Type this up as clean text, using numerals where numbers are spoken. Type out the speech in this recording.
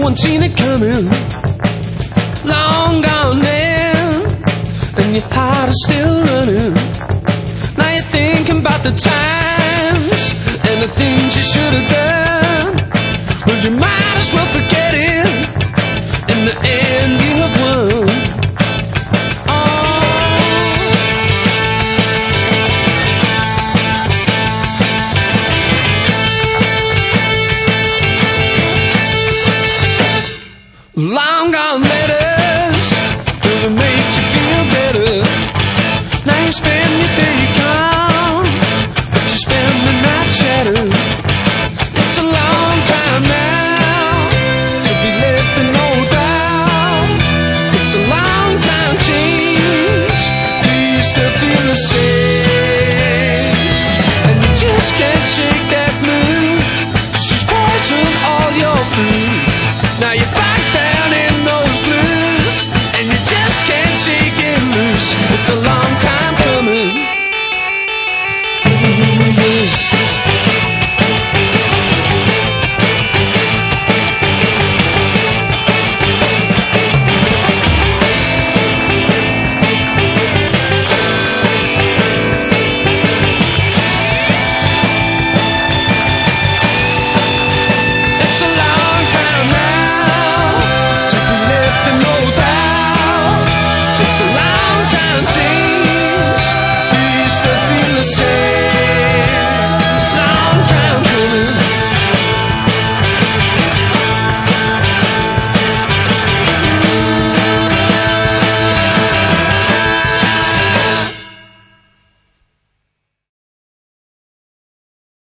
one seen it coming. Long gone now, and your heart is still running. Now you're thinking about the times and the things you should have done.